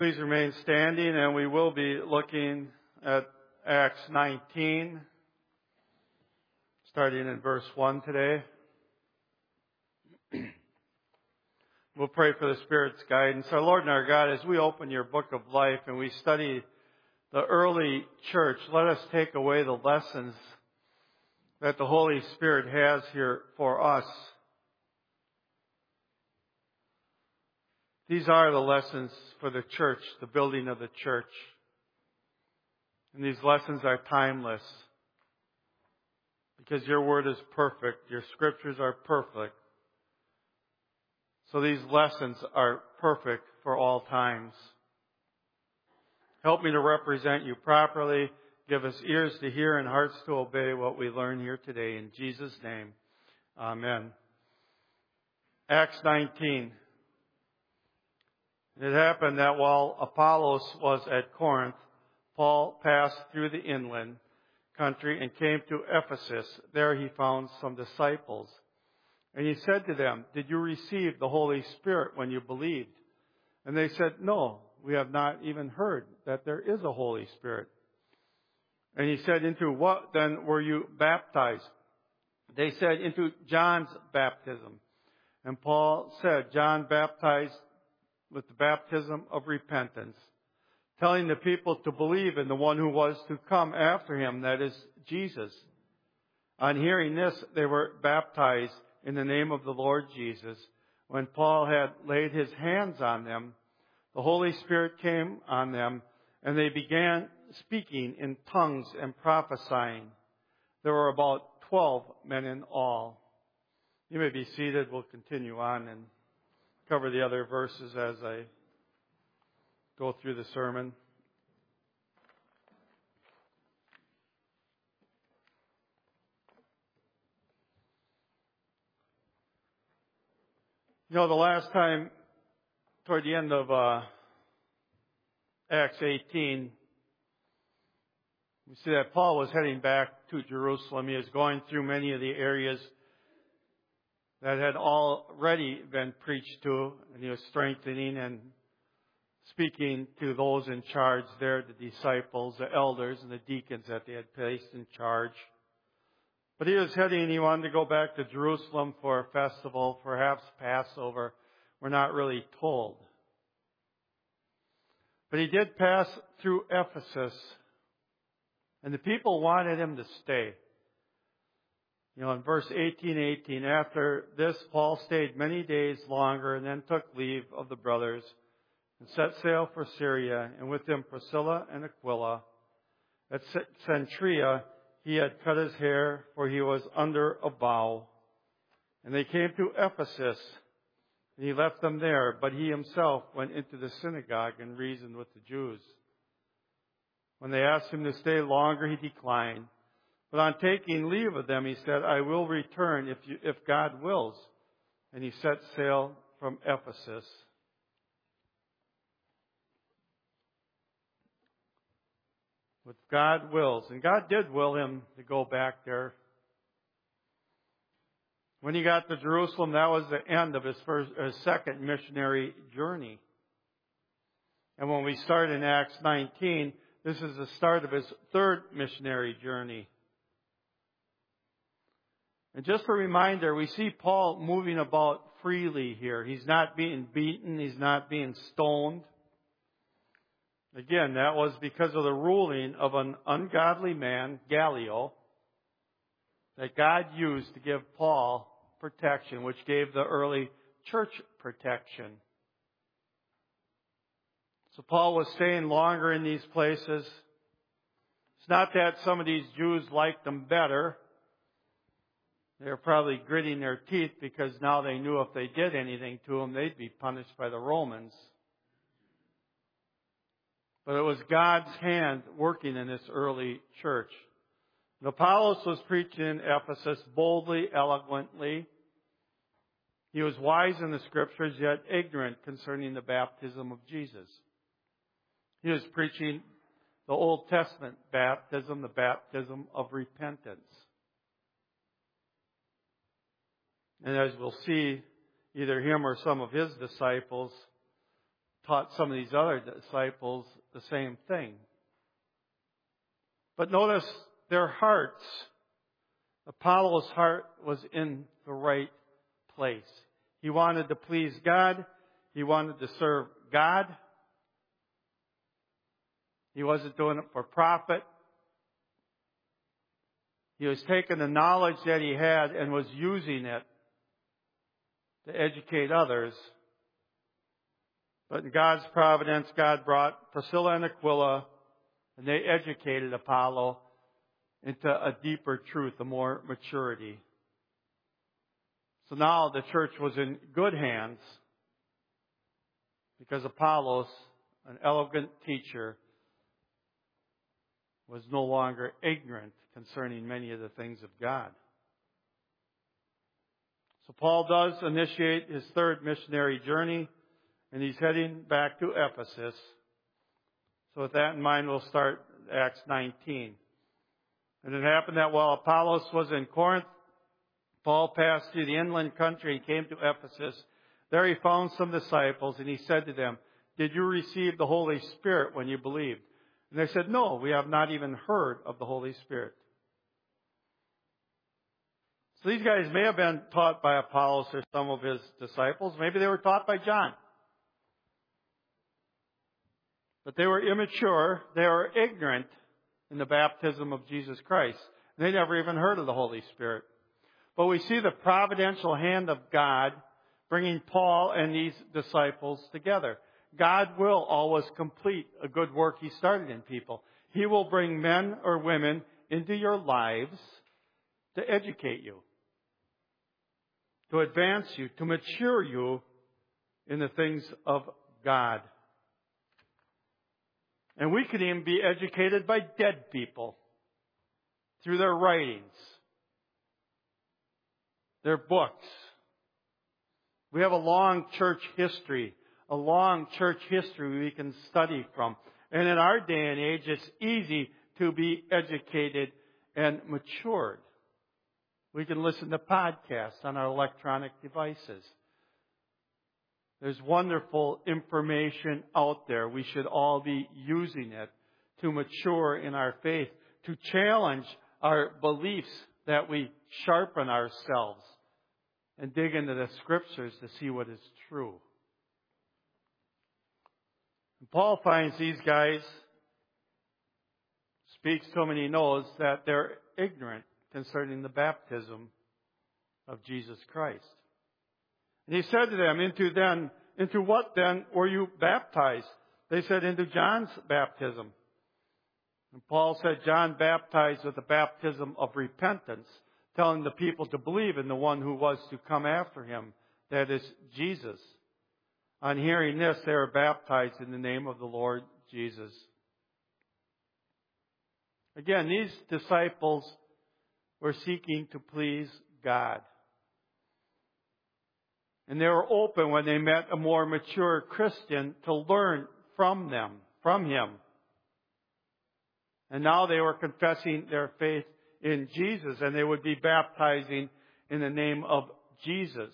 Please remain standing, and we will be looking at Acts 19, starting in verse 1 today. We'll pray for the Spirit's guidance. Our Lord and our God, as we open your book of life and we study the early church, let us take away the lessons that the Holy Spirit has here for us. These are the lessons for the church, the building of the church. And these lessons are timeless because your word is perfect. Your scriptures are perfect. So these lessons are perfect for all times. Help me to represent you properly. Give us ears to hear and hearts to obey what we learn here today. In Jesus' name, amen. Acts 19. It happened that while Apollos was at Corinth, Paul passed through the inland country and came to Ephesus. There he found some disciples. And he said to them, "Did you receive the Holy Spirit when you believed?" And they said, "No, we have not even heard that there is a Holy Spirit." And he said, "Into what then were you baptized?" They said, "Into John's baptism." And Paul said, "John baptized with the baptism of repentance, telling the people to believe in the one who was to come after him, that is, Jesus." On hearing this, they were baptized in the name of the Lord Jesus. When Paul had laid his hands on them, the Holy Spirit came on them, and they began speaking in tongues and prophesying. There were about 12 men in all. You may be seated. We'll continue on and cover the other verses as I go through the sermon. You know, the last time, toward the end of Acts 18, we see that Paul was heading back to Jerusalem. He was going through many of the areas that had already been preached to, and he was strengthening and speaking to those in charge there, the disciples, the elders, and the deacons that they had placed in charge. But he was heading, he wanted to go back to Jerusalem for a festival, perhaps Passover. We're not really told. But he did pass through Ephesus, and the people wanted him to stay. You know, in verse 18, after this, Paul stayed many days longer and then took leave of the brothers and set sail for Syria, and with him Priscilla and Aquila. At Cenchrea, he had cut his hair, for he was under a vow. And they came to Ephesus, and he left them there, but he himself went into the synagogue and reasoned with the Jews. When they asked him to stay longer, he declined. But on taking leave of them, he said, "I will return if God wills." And he set sail from Ephesus. With God wills. And God did will him to go back there. When he got to Jerusalem, that was the end of his second missionary journey. And when we start in Acts 19, this is the start of his third missionary journey. And just a reminder, we see Paul moving about freely here. He's not being beaten. He's not being stoned. Again, that was because of the ruling of an ungodly man, Gallio, that God used to give Paul protection, which gave the early church protection. So Paul was staying longer in these places. It's not that some of these Jews liked them better. They were probably gritting their teeth because now they knew if they did anything to them, they'd be punished by the Romans. But it was God's hand working in this early church. And Apollos was preaching in Ephesus boldly, eloquently. He was wise in the Scriptures, yet ignorant concerning the baptism of Jesus. He was preaching the Old Testament baptism, the baptism of repentance. And as we'll see, either him or some of his disciples taught some of these other disciples the same thing. But notice their hearts. Apollos' heart was in the right place. He wanted to please God. He wanted to serve God. He wasn't doing it for profit. He was taking the knowledge that he had and was using it to educate others. But in God's providence, God brought Priscilla and Aquila, and they educated Apollo into a deeper truth, a more maturity. So now the church was in good hands because Apollos, an elegant teacher, was no longer ignorant concerning many of the things of God. So Paul does initiate his third missionary journey, and he's heading back to Ephesus. So with that in mind, we'll start Acts 19. And it happened that while Apollos was in Corinth, Paul passed through the inland country and came to Ephesus. There he found some disciples, and he said to them, "Did you receive the Holy Spirit when you believed?" And they said, "No, we have not even heard of the Holy Spirit." So these guys may have been taught by Apollos or some of his disciples. Maybe they were taught by John. But they were immature. They were ignorant in the baptism of Jesus Christ. They never even heard of the Holy Spirit. But we see the providential hand of God bringing Paul and these disciples together. God will always complete a good work He started in people. He will bring men or women into your lives to educate you, to advance you, to mature you in the things of God. And we could even be educated by dead people through their writings, their books. We have a long church history we can study from. And in our day and age, it's easy to be educated and matured. We can listen to podcasts on our electronic devices. There's wonderful information out there. We should all be using it to mature in our faith, to challenge our beliefs, that we sharpen ourselves and dig into the Scriptures to see what is true. And Paul finds these guys, speaks to them, and he knows that they're ignorant concerning the baptism of Jesus Christ. And he said to them, into what then were you baptized? They said, into John's baptism. And Paul said, John baptized with the baptism of repentance, telling the people to believe in the one who was to come after him, that is Jesus. On hearing this, they were baptized in the name of the Lord Jesus. Again, these disciples were seeking to please God. And they were open when they met a more mature Christian to learn from him. And now they were confessing their faith in Jesus, and they would be baptizing in the name of Jesus.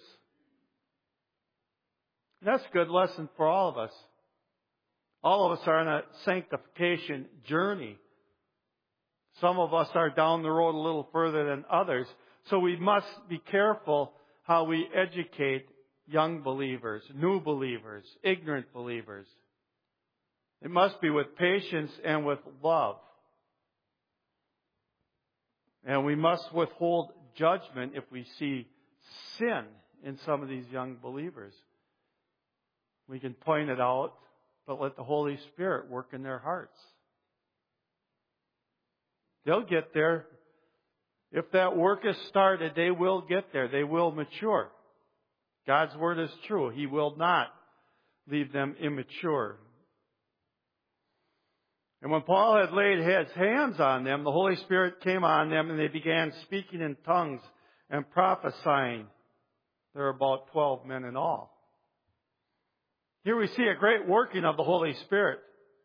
That's a good lesson for all of us. All of us are on a sanctification journey. Some of us are down the road a little further than others. So we must be careful how we educate young believers, new believers, ignorant believers. It must be with patience and with love. And we must withhold judgment if we see sin in some of these young believers. We can point it out, but let the Holy Spirit work in their hearts. They'll get there. If that work is started, they will get there. They will mature. God's word is true. He will not leave them immature. And when Paul had laid his hands on them, the Holy Spirit came on them, and they began speaking in tongues and prophesying. There were about 12 men in all. Here we see a great working of the Holy Spirit.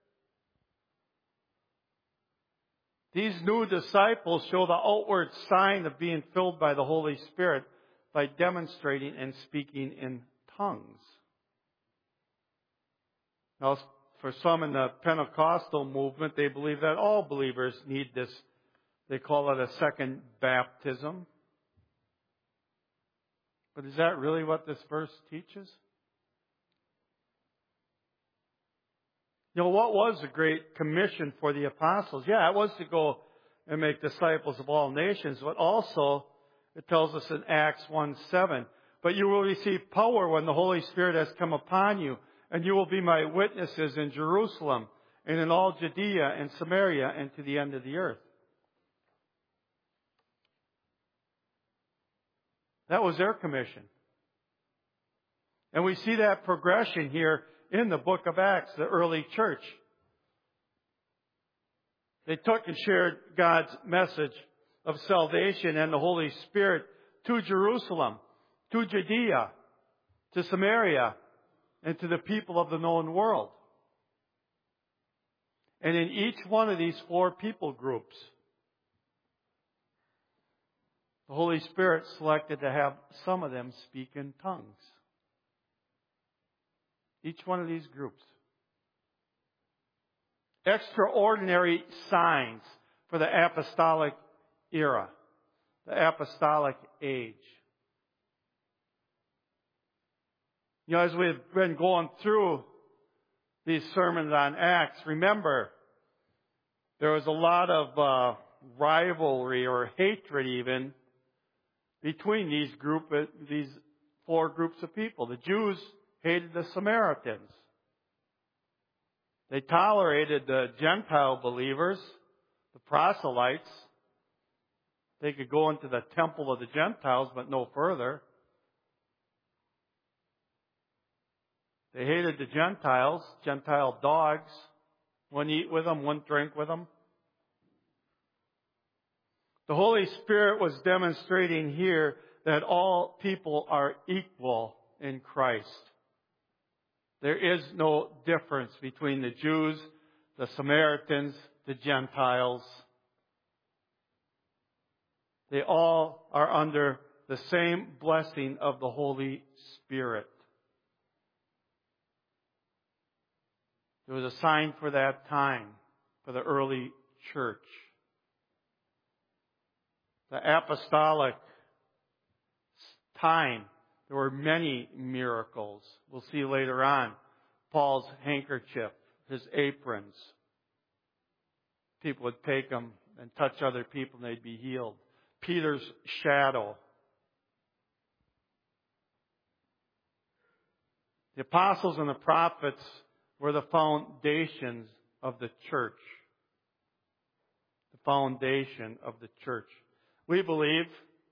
These new disciples show the outward sign of being filled by the Holy Spirit by demonstrating and speaking in tongues. Now, for some in the Pentecostal movement, they believe that all believers need this. They call it a second baptism. But is that really what this verse teaches? You know, what was the Great Commission for the apostles? Yeah, it was to go and make disciples of all nations, but also it tells us in Acts 1:7, but you will receive power when the Holy Spirit has come upon you, and you will be my witnesses in Jerusalem and in all Judea and Samaria and to the end of the earth. That was their commission. And we see that progression here in the book of Acts, the early church. They took and shared God's message of salvation and the Holy Spirit to Jerusalem, to Judea, to Samaria, and to the people of the known world. And in each one of these 4 people groups, the Holy Spirit selected to have some of them speak in tongues. Each one of these groups. Extraordinary signs for the apostolic era, the apostolic age. You know, as we've been going through these sermons on Acts, remember, there was a lot of rivalry or hatred even between these 4 groups of people. The Jews hated the Samaritans. They tolerated the Gentile believers, the proselytes. They could go into the temple of the Gentiles, but no further. They hated the Gentiles, Gentile dogs. Wouldn't eat with them, wouldn't drink with them. The Holy Spirit was demonstrating here that all people are equal in Christ. There is no difference between the Jews, the Samaritans, the Gentiles. They all are under the same blessing of the Holy Spirit. There was a sign for that time, for the early church. The apostolic time, there were many miracles. We'll see later on. Paul's handkerchief, his aprons. People would take them and touch other people and they'd be healed. Peter's shadow. The apostles and the prophets were the foundations of the church. The foundation of the church. We believe,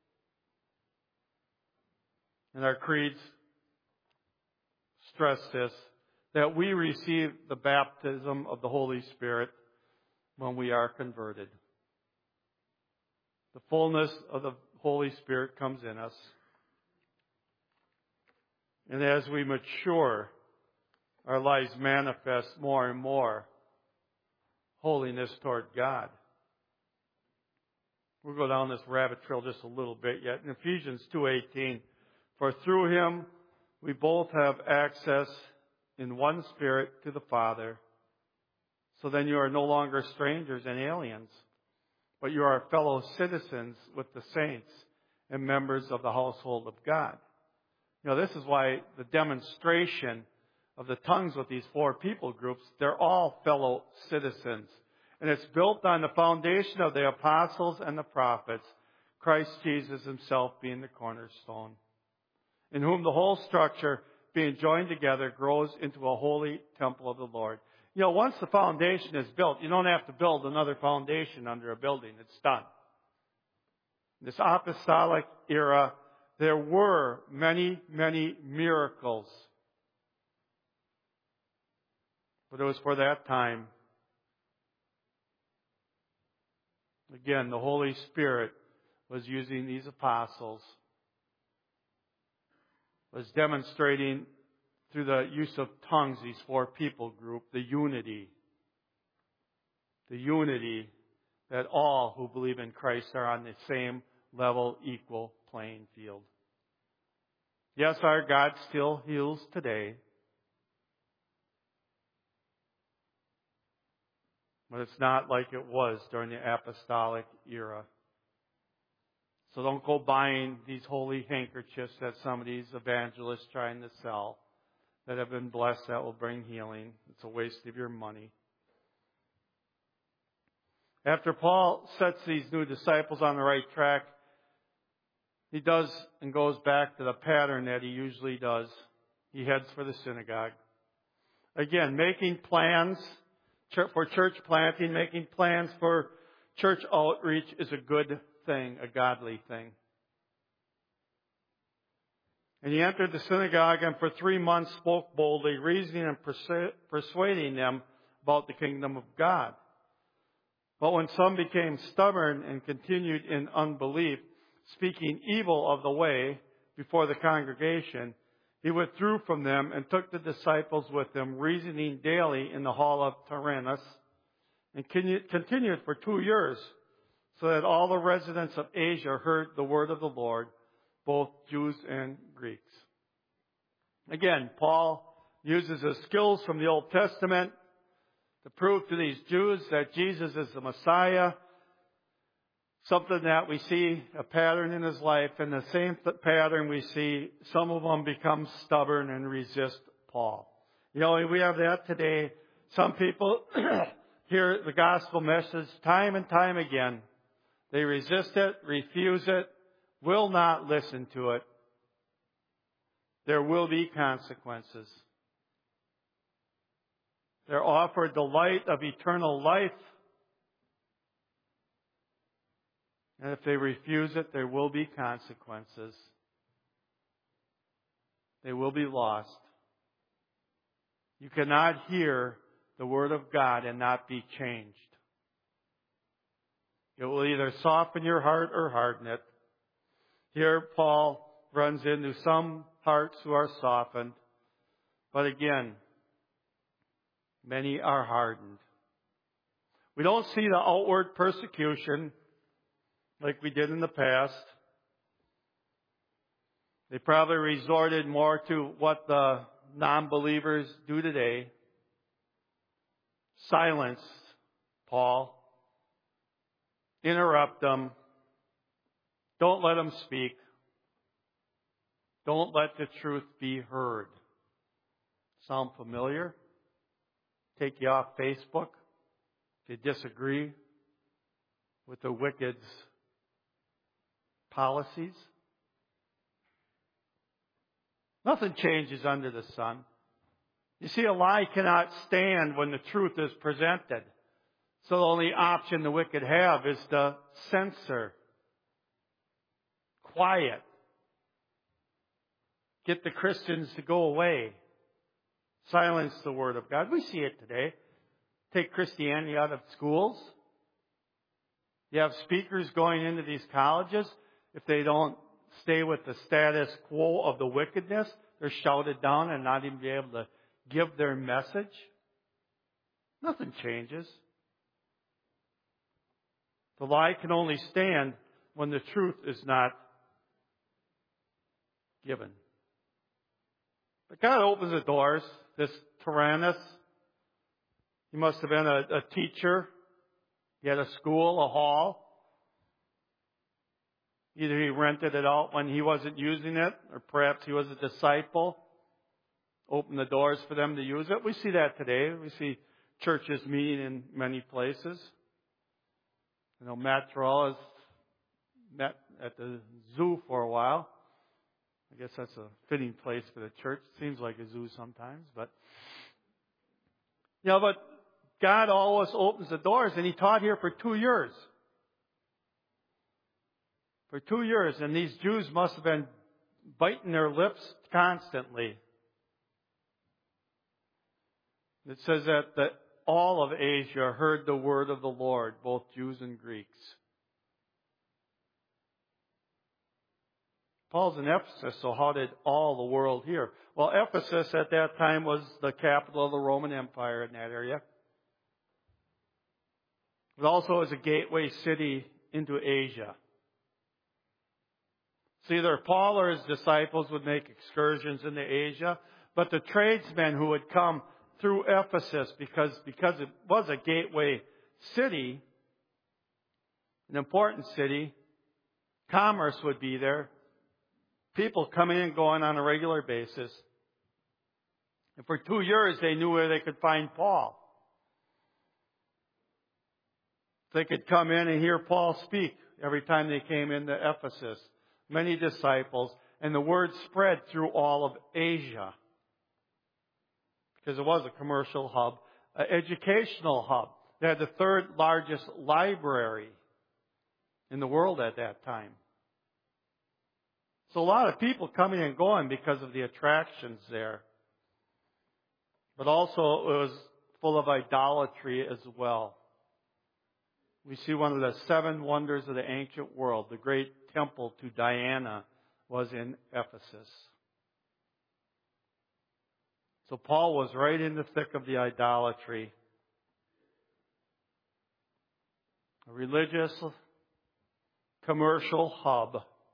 and our creeds stress this, that we receive the baptism of the Holy Spirit when we are converted. The fullness of the Holy Spirit comes in us. And as we mature, our lives manifest more and more holiness toward God. We'll go down this rabbit trail just a little bit yet. In Ephesians 2:18, for through Him we both have access in one Spirit to the Father. So then you are no longer strangers and aliens, but you are fellow citizens with the saints and members of the household of God. You know, this is why the demonstration of the tongues with these 4 people groups, they're all fellow citizens. And it's built on the foundation of the apostles and the prophets, Christ Jesus Himself being the cornerstone, in whom the whole structure, being joined together, grows into a holy temple of the Lord. You know, once the foundation is built, you don't have to build another foundation under a building. It's done. In this apostolic era, there were many, many miracles. But it was for that time. Again, the Holy Spirit was using these apostles, was demonstrating through the use of tongues, these 4 people group, the unity that all who believe in Christ are on the same level, equal playing field. Yes, our God still heals today. But it's not like it was during the apostolic era. So don't go buying these holy handkerchiefs that some of these evangelists trying to sell that have been blessed that will bring healing. It's a waste of your money. After Paul sets these new disciples on the right track, he does and goes back to the pattern that he usually does. He heads for the synagogue. Again, making plans for church planting, making plans for church outreach is a good thing, a godly thing. And he entered the synagogue and for 3 months spoke boldly, reasoning and persuading them about the kingdom of God. But when some became stubborn and continued in unbelief, speaking evil of the way before the congregation, he withdrew from them and took the disciples with him, reasoning daily in the hall of Tyrannus, and continued for 2 years, so that all the residents of Asia heard the word of the Lord, both Jews and Greeks. Again, Paul uses his skills from the Old Testament to prove to these Jews that Jesus is the Messiah, something that we see a pattern in his life. And the same pattern we see, some of them become stubborn and resist Paul. You know, we have that today. Some people hear the gospel message time and time again. They resist it, refuse it, will not listen to it. There will be consequences. They're offered the light of eternal life. And if they refuse it, there will be consequences. They will be lost. You cannot hear the Word of God and not be changed. It will either soften your heart or harden it. Here Paul runs into some hearts who are softened. But again, many are hardened. We don't see the outward persecution like we did in the past. They probably resorted more to what the non-believers do today. Silence Paul. Interrupt them. Don't let them speak. Don't let the truth be heard. Sound familiar? Take you off Facebook if you disagree with the wicked's policies. Nothing changes under the sun. You see, a lie cannot stand when the truth is presented. So the only option the wicked have is to censor, quiet, get the Christians to go away, silence the Word of God. We see it today. Take Christianity out of schools. You have speakers going into these colleges. If they don't stay with the status quo of the wickedness, they're shouted down and not even be able to give their message. Nothing changes. The lie can only stand when the truth is not given. But God opens the doors. This Tyrannus, he must have been a teacher. He had a school, a hall. Either he rented it out when he wasn't using it, or perhaps he was a disciple. Opened the doors for them to use it. We see that today. We see churches meeting in many places. You know, Matt Terrell has met at the zoo for a while. I guess that's a fitting place for the church. It seems like a zoo sometimes, but God always opens the doors, and he taught here for 2 years. For 2 years, and these Jews must have been biting their lips constantly. It says that all of Asia heard the word of the Lord, both Jews and Greeks. Paul's in Ephesus, so how did all the world hear? Well, Ephesus at that time was the capital of the Roman Empire in that area. It also was a gateway city into Asia. So either Paul or his disciples would make excursions into Asia, but the tradesmen who would come through Ephesus, because it was a gateway city, an important city. Commerce would be there. People coming and going on a regular basis. And for 2 years, they knew where they could find Paul. They could come in and hear Paul speak every time they came into Ephesus. Many disciples. And the word spread through all of Asia. Because it was a commercial hub, an educational hub. They had the third largest library in the world at that time. So a lot of people coming and going because of the attractions there. But also it was full of idolatry as well. We see one of the 7 wonders of the ancient world, the great temple to Diana, was in Ephesus. So Paul was right in the thick of the idolatry. A religious, commercial hub.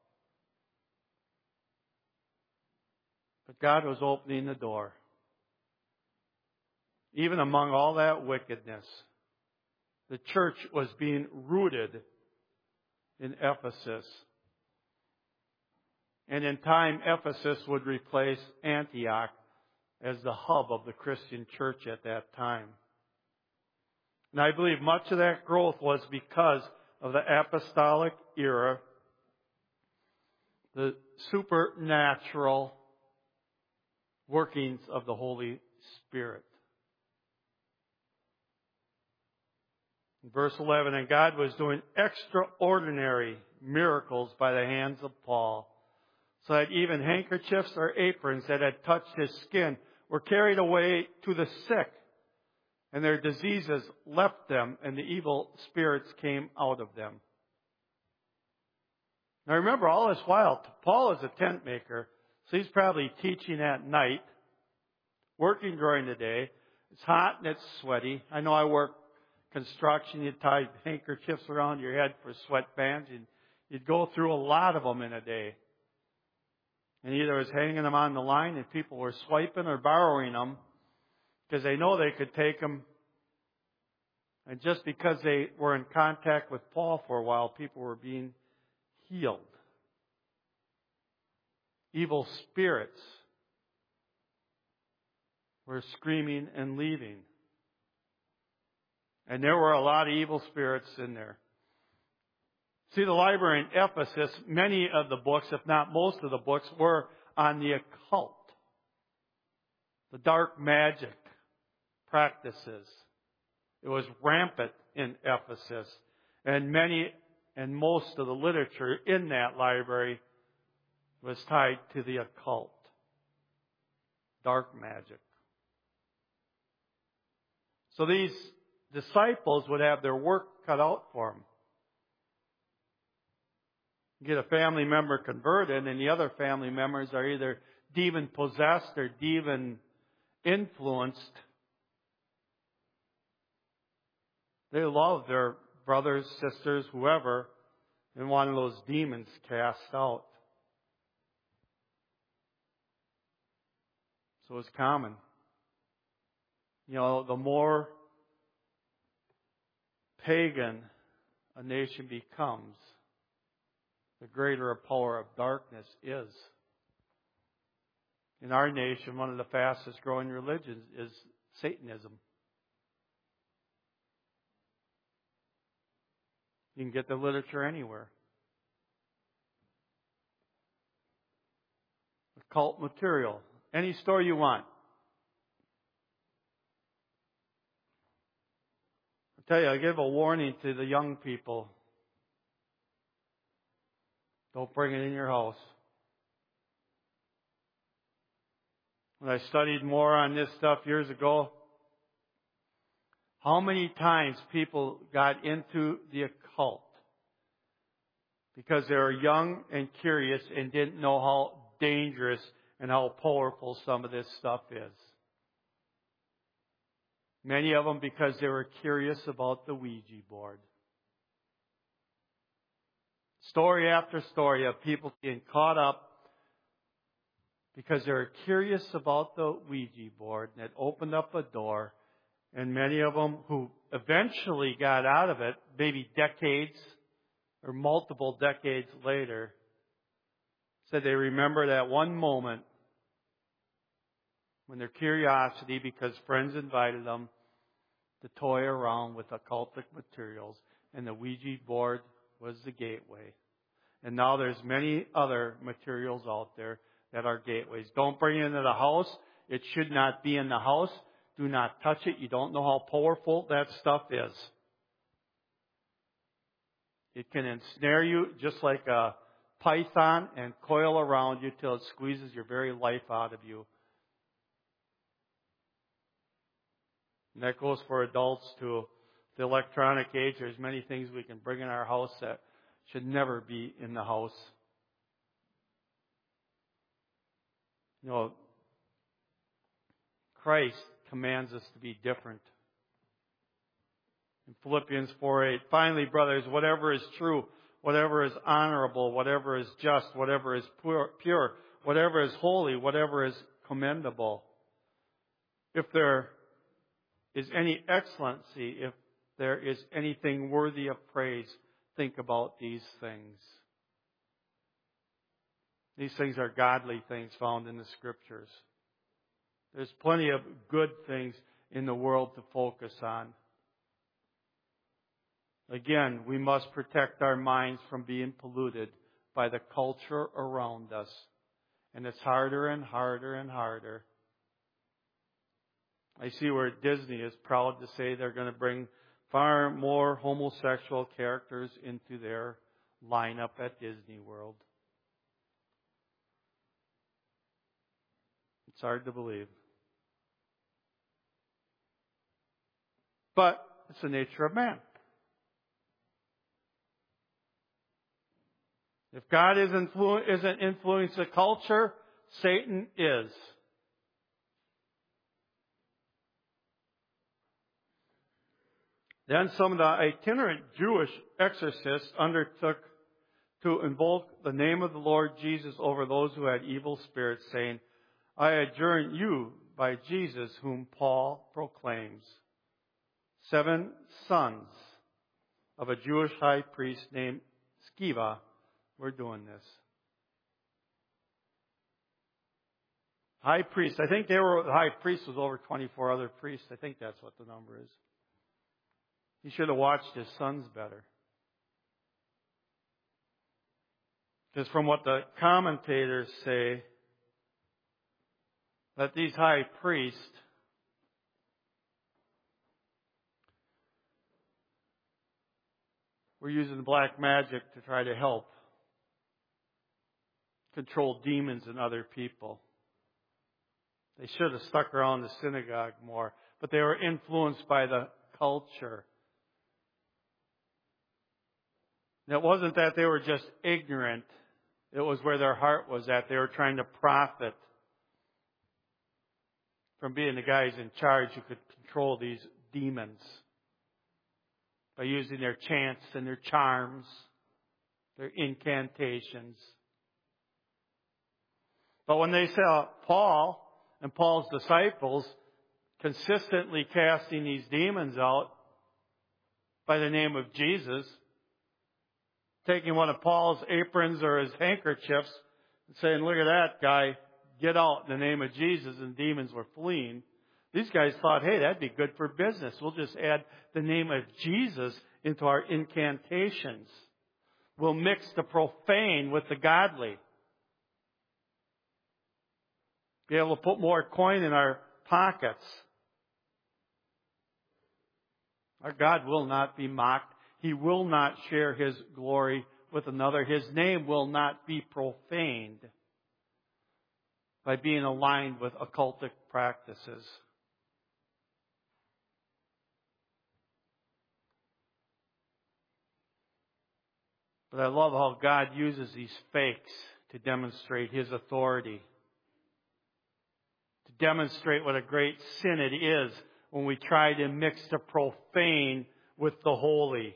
But God was opening the door. Even among all that wickedness, the church was being rooted in Ephesus. And in time, Ephesus would replace Antioch as the hub of the Christian church at that time. And I believe much of that growth was because of the apostolic era, the supernatural workings of the Holy Spirit. In verse 11, and God was doing extraordinary miracles by the hands of Paul, so that even handkerchiefs or aprons that had touched his skin were carried away to the sick, and their diseases left them, and the evil spirits came out of them. Now remember, all this while, Paul is a tent maker, so he's probably teaching at night, working during the day. It's hot and it's sweaty. I know I work construction. You'd tie handkerchiefs around your head for sweatbands. You'd go through a lot of them in a day. And either was hanging them on the line and people were swiping or borrowing them because they know they could take them. And just because they were in contact with Paul for a while, people were being healed. Evil spirits were screaming and leaving. And there were a lot of evil spirits in there. See, the library in Ephesus, many of the books, if not most of the books, were on the occult, the dark magic practices. It was rampant in Ephesus. And most of the literature in that library was tied to the occult, dark magic. So these disciples would have their work cut out for them. Get a family member converted, and the other family members are either demon-possessed or demon-influenced. They love their brothers, sisters, whoever, and one of those demons cast out. So it's common. You know, the more pagan a nation becomes, the greater a power of darkness is. In our nation, one of the fastest growing religions is Satanism. You can get the literature anywhere. Occult material. Any store you want. I tell you, I give a warning to the young people. Don't bring it in your house. When I studied more on this stuff years ago, how many times people got into the occult because they were young and curious and didn't know how dangerous and how powerful some of this stuff is. Many of them because they were curious about the Ouija board. Story after story of people being caught up because they were curious about the Ouija board, and it opened up a door, and many of them who eventually got out of it, maybe decades or multiple decades later, said they remember that one moment when their curiosity, because friends invited them to toy around with occultic materials, and the Ouija board was the gateway. And now there's many other materials out there that are gateways. Don't bring it into the house. It should not be in the house. Do not touch it. You don't know how powerful that stuff is. It can ensnare you just like a python and coil around you till it squeezes your very life out of you. And that goes for adults too. The electronic age, there's many things we can bring in our house that should never be in the house. You know, Christ commands us to be different. In Philippians 4:8, finally, brothers, whatever is true, whatever is honorable, whatever is just, whatever is pure, whatever is holy, whatever is commendable. If there is any excellency, if there is anything worthy of praise, think about these things. These things are godly things found in the Scriptures. There's plenty of good things in the world to focus on. Again, we must protect our minds from being polluted by the culture around us. And it's harder and harder and harder. I see where Disney is proud to say they're going to bring far more homosexual characters into their lineup at Disney World. It's hard to believe. But it's the nature of man. If God isn't influencing the culture, Satan is. Then some of the itinerant Jewish exorcists undertook to invoke the name of the Lord Jesus over those who had evil spirits, saying, I adjure you by Jesus whom Paul proclaims. 7 sons of a Jewish high priest named Sceva were doing this. High priest, the high priest was over 24 other priests. I think that's what the number is. He should have watched his sons better. Because from what the commentators say, that these high priests were using black magic to try to help control demons in other people. They should have stuck around the synagogue more, but they were influenced by the culture. And it wasn't that they were just ignorant. It was where their heart was at. They were trying to profit from being the guys in charge who could control these demons by using their chants and their charms, their incantations. But when they saw Paul and Paul's disciples consistently casting these demons out by the name of Jesus, taking one of Paul's aprons or his handkerchiefs and saying, look at that guy, get out in the name of Jesus, and demons were fleeing. These guys thought, hey, that'd be good for business. We'll just add the name of Jesus into our incantations. We'll mix the profane with the godly. Be able to put more coin in our pockets. Our God will not be mocked. He will not share His glory with another. His name will not be profaned by being aligned with occultic practices. But I love how God uses these fakes to demonstrate His authority. To demonstrate what a great sin it is when we try to mix the profane with the holy.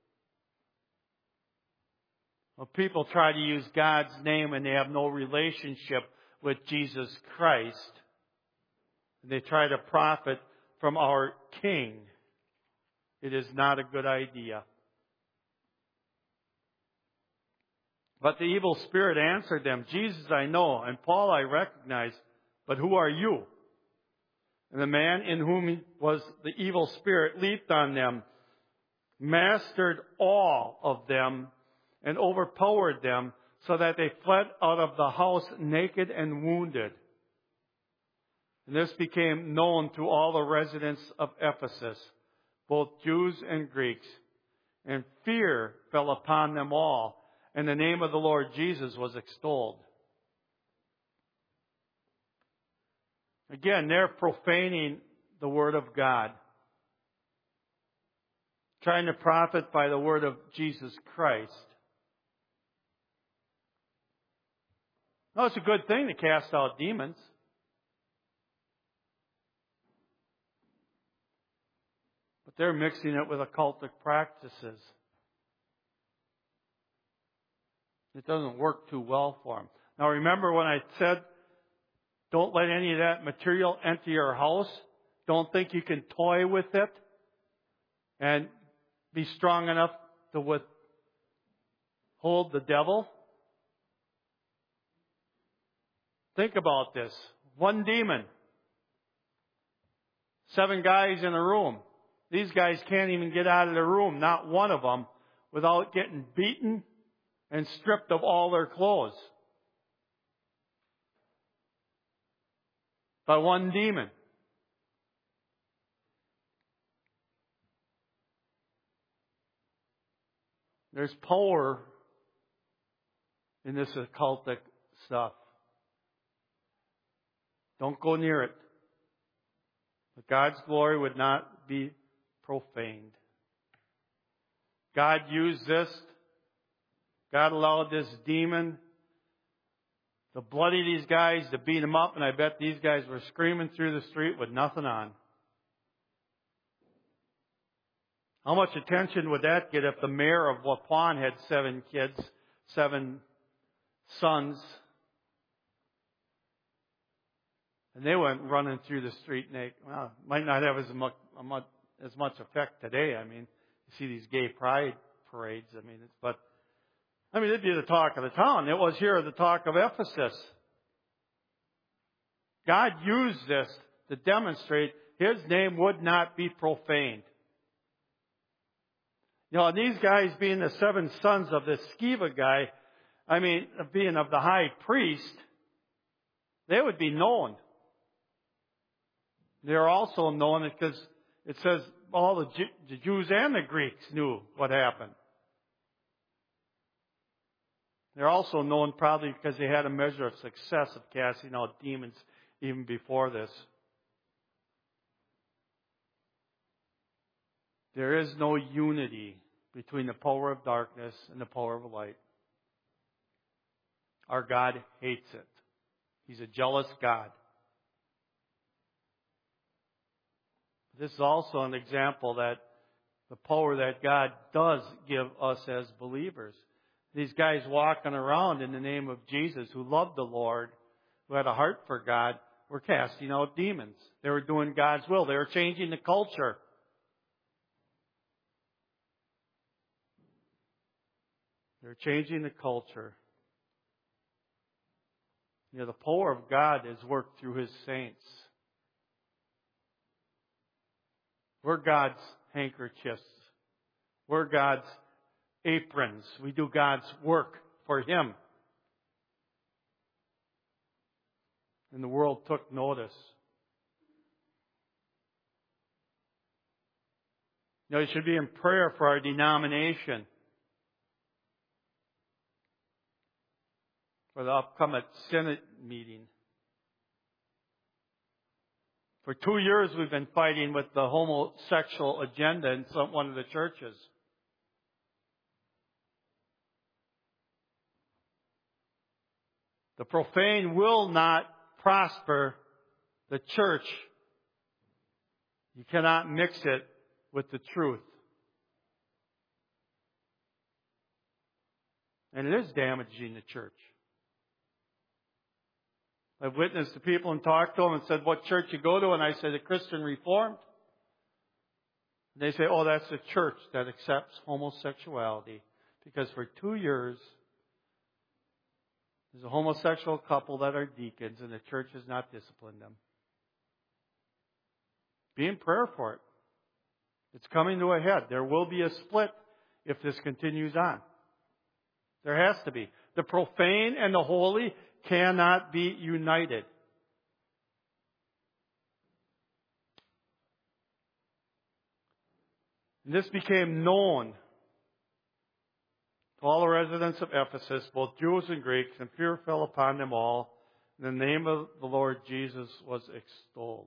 When people try to use God's name and they have no relationship with Jesus Christ, they try to profit from our King. It is not a good idea. But the evil spirit answered them, Jesus I know, and Paul I recognize, but who are you? And the man in whom was the evil spirit leaped on them, mastered all of them, and overpowered them, so that they fled out of the house naked and wounded. And this became known to all the residents of Ephesus, both Jews and Greeks. And fear fell upon them all, and the name of the Lord Jesus was extolled. Again, they're profaning the Word of God, trying to profit by the Word of Jesus Christ. No, it's a good thing to cast out demons. But they're mixing it with occultic practices. It doesn't work too well for them. Now remember when I said, don't let any of that material enter your house. Don't think you can toy with it and be strong enough to withhold the devil. Think about this. One demon. 7 guys in a room. These guys can't even get out of the room, not one of them, without getting beaten and stripped of all their clothes by one demon. There's power in this occultic stuff. Don't go near it. But God's glory would not be profaned. God used this. God allowed this demon to bloody these guys, to beat them up, and I bet these guys were screaming through the street with nothing on. How much attention would that get if the mayor of Waupun had 7 kids, 7 sons, and they went running through the street naked? Well, might not have as much effect today. I mean, you see these gay pride parades. It'd be the talk of the town. It was here the talk of Ephesus. God used this to demonstrate His name would not be profaned. And these guys being the 7 sons of this Sceva guy, being of the high priest, they would be known. They're also known because it says all the Jews and the Greeks knew what happened. They're also known probably because they had a measure of success of casting out demons even before this. There is no unity between the power of darkness and the power of light. Our God hates it. He's a jealous God. This is also an example that the power that God does give us as believers. These guys walking around in the name of Jesus who loved the Lord, who had a heart for God, were casting out demons. They were doing God's will. They were changing the culture. They're changing the culture. The power of God is worked through His saints. We're God's handkerchiefs. We're God's aprons. We do God's work for Him. And the world took notice. You should be in prayer for our denomination, for the upcoming Synod meeting. For 2 years we've been fighting with the homosexual agenda in one of the churches. The profane will not prosper the church. You cannot mix it with the truth. And it is damaging the church. I've witnessed to people and talked to them and said, what church you go to? And I said, the Christian Reformed. They say, oh, that's a church that accepts homosexuality. Because for 2 years, there's a homosexual couple that are deacons, and the church has not disciplined them. Be in prayer for it. It's coming to a head. There will be a split if this continues on. There has to be. The profane and the holy cannot be united. And this became known to all the residents of Ephesus, both Jews and Greeks, and fear fell upon them all. And the name of the Lord Jesus was extolled.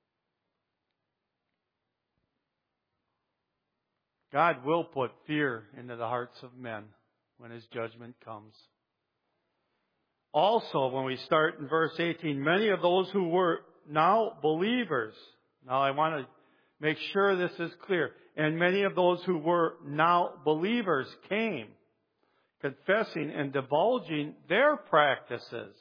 God will put fear into the hearts of men when His judgment comes. Also, when we start in verse 18, many of those who were now believers. Now I want to make sure this is clear. And many of those who were now believers came, confessing and divulging their practices.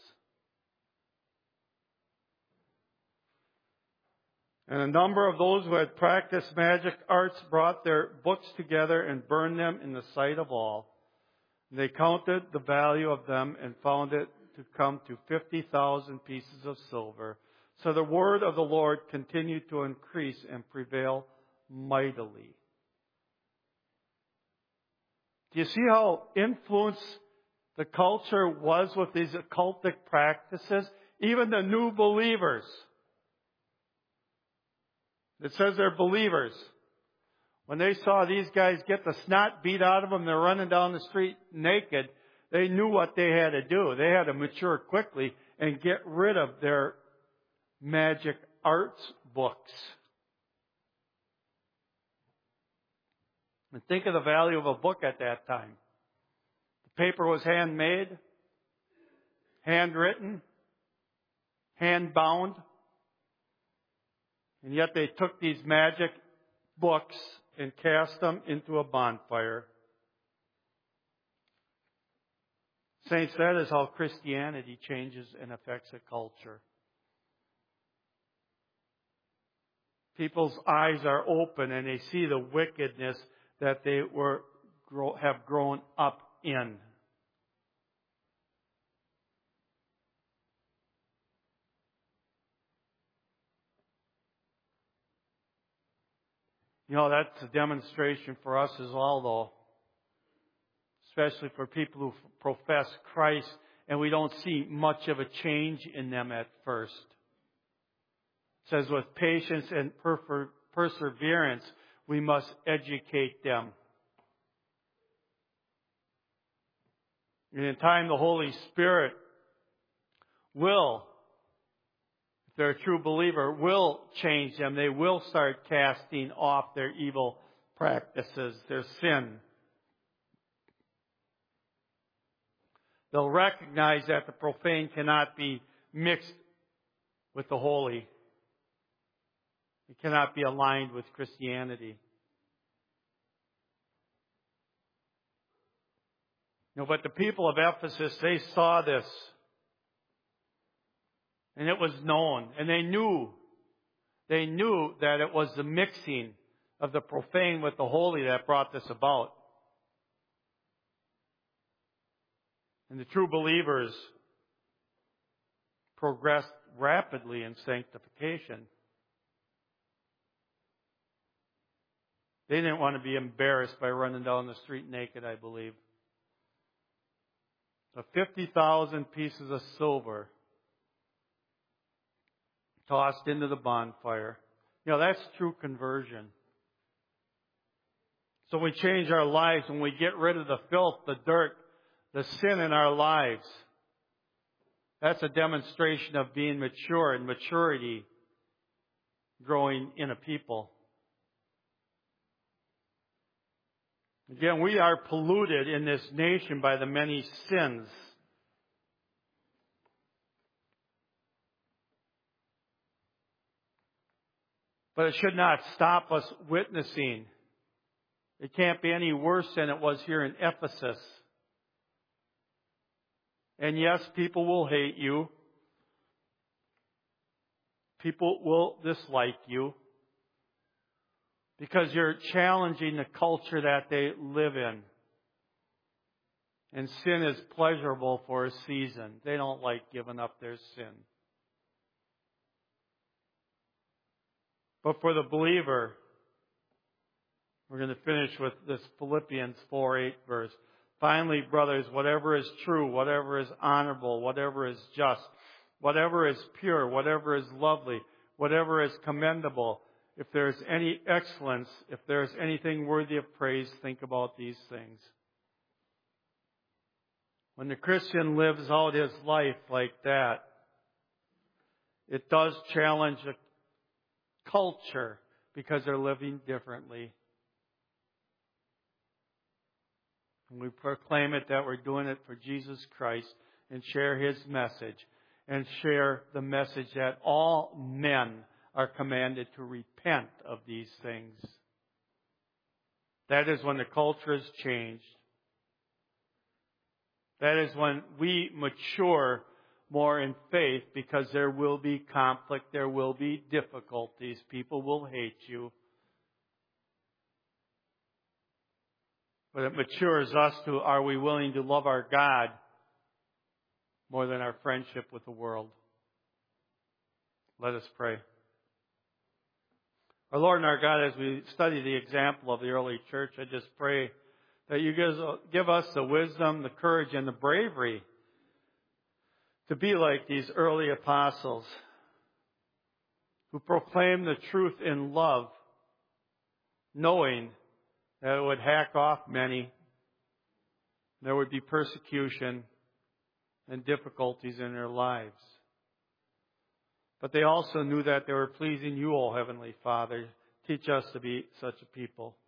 And a number of those who had practiced magic arts brought their books together and burned them in the sight of all. They counted the value of them and found it to come to 50,000 pieces of silver. So the word of the Lord continued to increase and prevail mightily. Do you see how influenced the culture was with these occultic practices? Even the new believers. It says they're believers. When they saw these guys get the snot beat out of them, they're running down the street naked, they knew what they had to do. They had to mature quickly and get rid of their magic arts books. And think of the value of a book at that time. The paper was handmade, handwritten, hand-bound. And yet they took these magic books and cast them into a bonfire. Saints, that is how Christianity changes and affects a culture. People's eyes are open and they see the wickedness that they have grown up in. You know, that's a demonstration for us as well, though. Especially for people who profess Christ and we don't see much of a change in them at first. It says, with patience and perseverance, we must educate them. And in time, the Holy Spirit will, if they're a true believer, will change them. They will start casting off their evil practices, their sin. They'll recognize that the profane cannot be mixed with the holy. It cannot be aligned with Christianity. No, but the people of Ephesus, they saw this. And it was known. And they knew that it was the mixing of the profane with the holy that brought this about. And the true believers progressed rapidly in sanctification. They didn't want to be embarrassed by running down the street naked, I believe. The 50,000 pieces of silver tossed into the bonfire. You know, that's true conversion. So we change our lives when we get rid of the filth, the dirt, the sin in our lives. That's a demonstration of being mature and maturity growing in a people. Again, we are polluted in this nation by the many sins. But it should not stop us witnessing. It can't be any worse than it was here in Ephesus. And yes, people will hate you. People will dislike you. because you're challenging the culture that they live in. And sin is pleasurable for a season. They don't like giving up their sin. But for the believer, we're going to finish with this Philippians 4:8 verse. Finally, brothers, whatever is true, whatever is honorable, whatever is just, whatever is pure, whatever is lovely, whatever is commendable, if there's any excellence, if there's anything worthy of praise, think about these things. When the Christian lives out his life like that, it does challenge a culture because they're living differently. And we proclaim it that we're doing it for Jesus Christ and share His message and share the message that all men are commanded to repent of these things. That is when the culture is changed. That is when we mature more in faith, because there will be conflict, there will be difficulties, people will hate you. But it matures us to, are we willing to love our God more than our friendship with the world? Let us pray. Our Lord and our God, as we study the example of the early church, I just pray that you give us the wisdom, the courage, and the bravery to be like these early apostles who proclaim the truth in love, knowing that it would hack off many. There would be persecution and difficulties in their lives. But they also knew that they were pleasing you, O Heavenly Father. Teach us to be such a people.